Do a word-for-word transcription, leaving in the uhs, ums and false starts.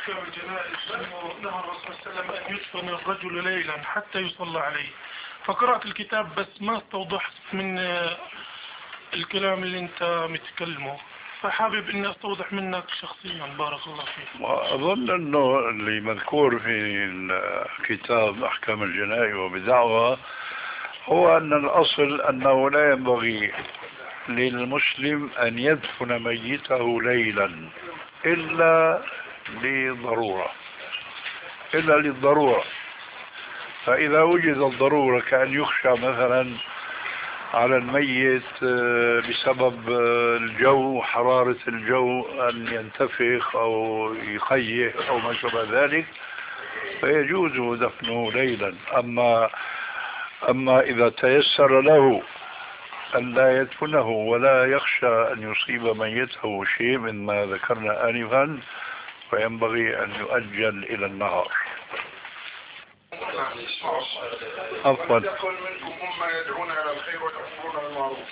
أحكام الجنائز أنه نهى الرسول صلى الله عليه وسلم أن يدفن الرجل ليلا حتى يصلى عليه، فقرأت الكتاب بس ما استوضحت من الكلام اللي أنت متكلمه، فحابب أني أستوضح منك شخصيا. بارك الله فيك. وأظن أنه اللي مذكور في الكتاب أحكام الجنائز وبدعوة هو أن الأصل أنه لا ينبغي للمسلم أن يدفن ميته ليلا إلا لضرورة إلا للضرورة. فإذا وجد الضرورة كأن يخشى مثلا على الميت بسبب الجو، حرارة الجو، أن ينتفخ أو يخيح أو ما شابه ذلك، فيجوز دفنه ليلا. أما أما إذا تيسر له أن لا يدفنه ولا يخشى أن يصيب ميته شيء من ما ذكرنا آنفا، فينبغي أن يؤجل إلى النهار. عفوا.